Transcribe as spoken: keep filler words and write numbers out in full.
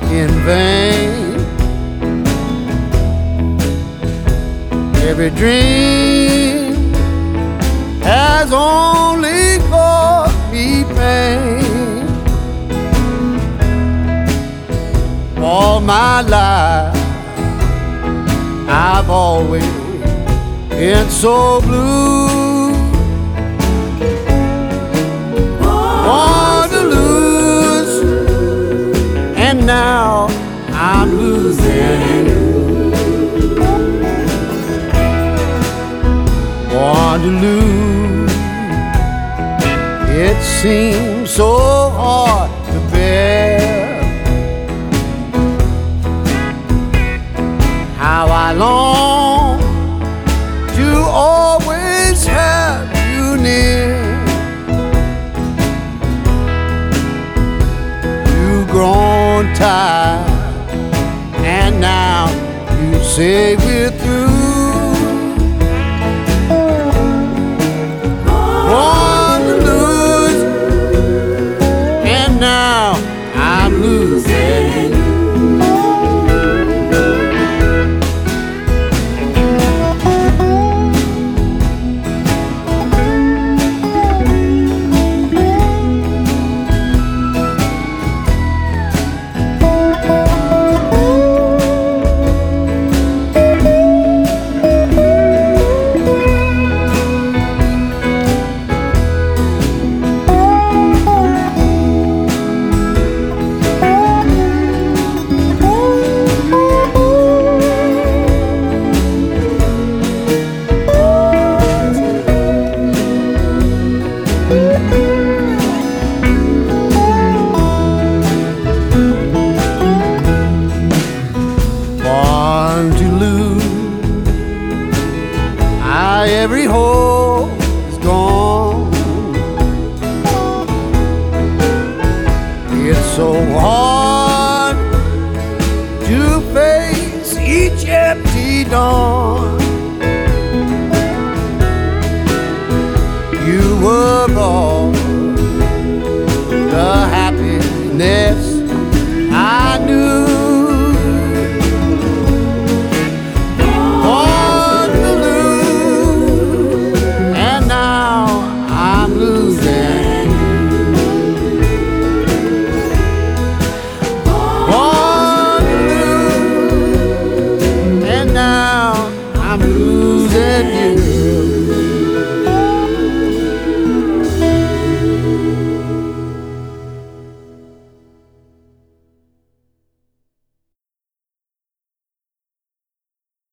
in vain. Every dream has only caused me pain. All my life I've always been so blue. Born to lose, and now I'm losing. Born to lose, it seems so hard to bear. How I long to always have you near. You've grown tired, and now you say we're through. Born to lose, and now I'm losing. Born to lose, I, every hope is gone. It's so hard to face each empty dawn.